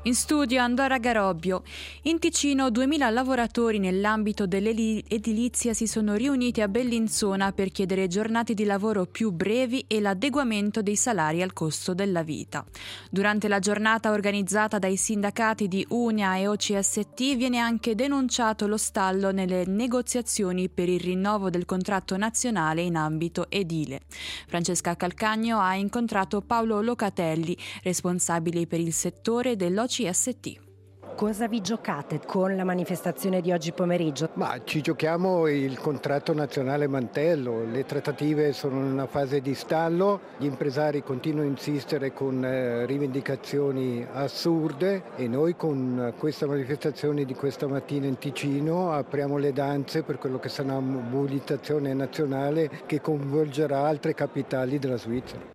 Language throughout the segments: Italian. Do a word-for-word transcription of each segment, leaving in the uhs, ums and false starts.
In studio Andora Garobbio. In Ticino duemila lavoratori nell'ambito dell'edilizia si sono riuniti a Bellinzona per chiedere giornate di lavoro più brevi e l'adeguamento dei salari al costo della vita. Durante la giornata organizzata dai sindacati di Unia e O C S T viene anche denunciato lo stallo nelle negoziazioni per il rinnovo del contratto nazionale in ambito edile. Francesca Calcagno ha incontrato Paolo Locatelli, responsabile per il settore dell'O C S T. Cosa vi giocate con la manifestazione di oggi pomeriggio? Ma ci giochiamo il contratto nazionale mantello, le trattative sono in una fase di stallo, gli impresari continuano a insistere con eh, rivendicazioni assurde e noi con questa manifestazione di questa mattina in Ticino apriamo le danze per quello che sarà una mobilitazione nazionale che coinvolgerà altre capitali della Svizzera.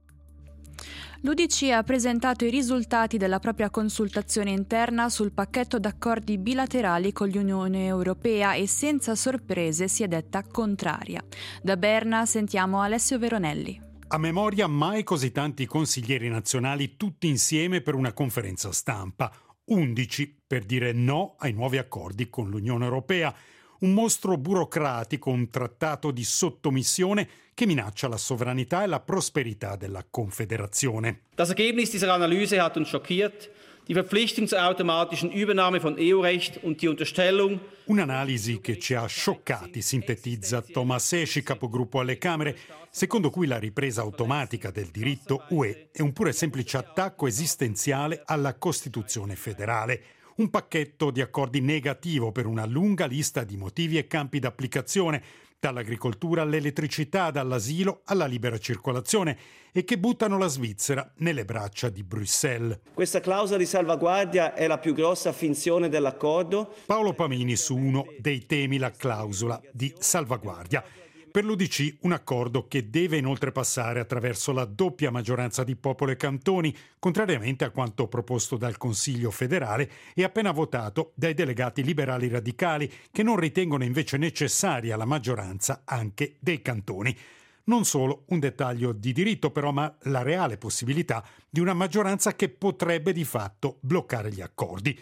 L'U D C ha presentato i risultati della propria consultazione interna sul pacchetto d'accordi bilaterali con l'Unione Europea e senza sorprese si è detta contraria. Da Berna sentiamo Alessio Veronelli. A memoria mai così tanti consiglieri nazionali tutti insieme per una conferenza stampa. undici per dire no ai nuovi accordi con l'Unione Europea. Un mostro burocratico, un trattato di sottomissione che minaccia la sovranità e la prosperità della Confederazione. Das Ergebnis dieser Analyse hat uns schockiert. Die Verpflichtung zur automatischen Übernahme von E U-Recht und die Unterstellung. Un'analisi che ci ha scioccati, sintetizza Thomas Esci, capogruppo alle Camere, secondo cui la ripresa automatica del diritto U E è un puro e semplice attacco esistenziale alla Costituzione federale. Un pacchetto di accordi negativo per una lunga lista di motivi e campi d'applicazione, dall'agricoltura all'elettricità, dall'asilo alla libera circolazione, e che buttano la Svizzera nelle braccia di Bruxelles. Questa clausola di salvaguardia è la più grossa finzione dell'accordo. Paolo Pamini su uno dei temi, la clausola di salvaguardia. Per l'U D C un accordo che deve inoltre passare attraverso la doppia maggioranza di popolo e cantoni, contrariamente a quanto proposto dal Consiglio federale e appena votato dai delegati liberali radicali, che non ritengono invece necessaria la maggioranza anche dei cantoni. Non solo un dettaglio di diritto però, ma la reale possibilità di una maggioranza che potrebbe di fatto bloccare gli accordi.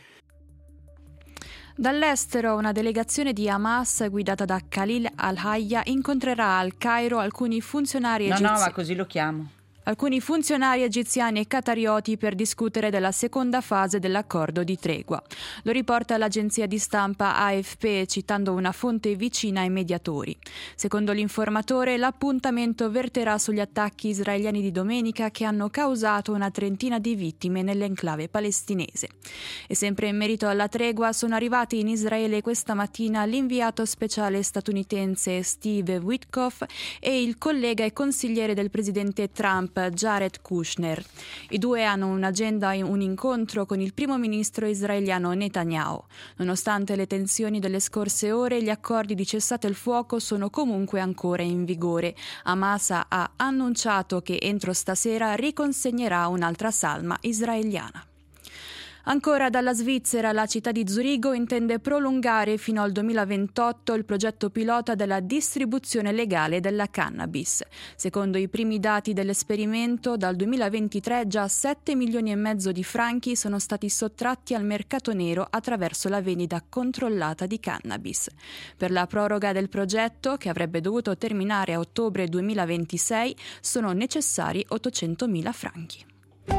Dall'estero una delegazione di Hamas guidata da Khalil al-Hayya incontrerà al Cairo alcuni funzionari egiziani. No, no, ma così lo chiamo. Alcuni funzionari egiziani e qatarioti per discutere della seconda fase dell'accordo di tregua. Lo riporta l'agenzia di stampa A F P citando una fonte vicina ai mediatori. Secondo l'informatore, l'appuntamento verterà sugli attacchi israeliani di domenica che hanno causato una trentina di vittime nell'enclave palestinese. E sempre in merito alla tregua sono arrivati in Israele questa mattina l'inviato speciale statunitense Steve Witkoff e il collega e consigliere del presidente Trump Jared Kushner. I due hanno un'agenda e un incontro con il primo ministro israeliano Netanyahu. Nonostante le tensioni delle scorse ore, gli accordi di cessate il fuoco sono comunque ancora in vigore. Hamas ha annunciato che entro stasera riconsegnerà un'altra salma israeliana. Ancora dalla Svizzera, la città di Zurigo intende prolungare fino al duemilaventotto il progetto pilota della distribuzione legale della cannabis. Secondo i primi dati dell'esperimento, dal duemilaventitré già sette milioni e mezzo di franchi sono stati sottratti al mercato nero attraverso la vendita controllata di cannabis. Per la proroga del progetto, che avrebbe dovuto terminare a ottobre duemilaventisei, sono necessari ottocentomila franchi.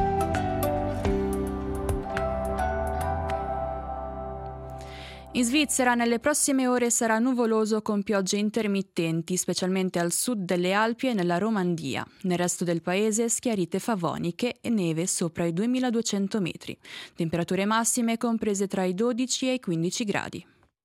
In Svizzera nelle prossime ore sarà nuvoloso con piogge intermittenti, specialmente al sud delle Alpi e nella Romandia. Nel resto del paese schiarite favoniche e neve sopra i duemiladuecento metri. Temperature massime comprese tra i dodici e i quindici gradi.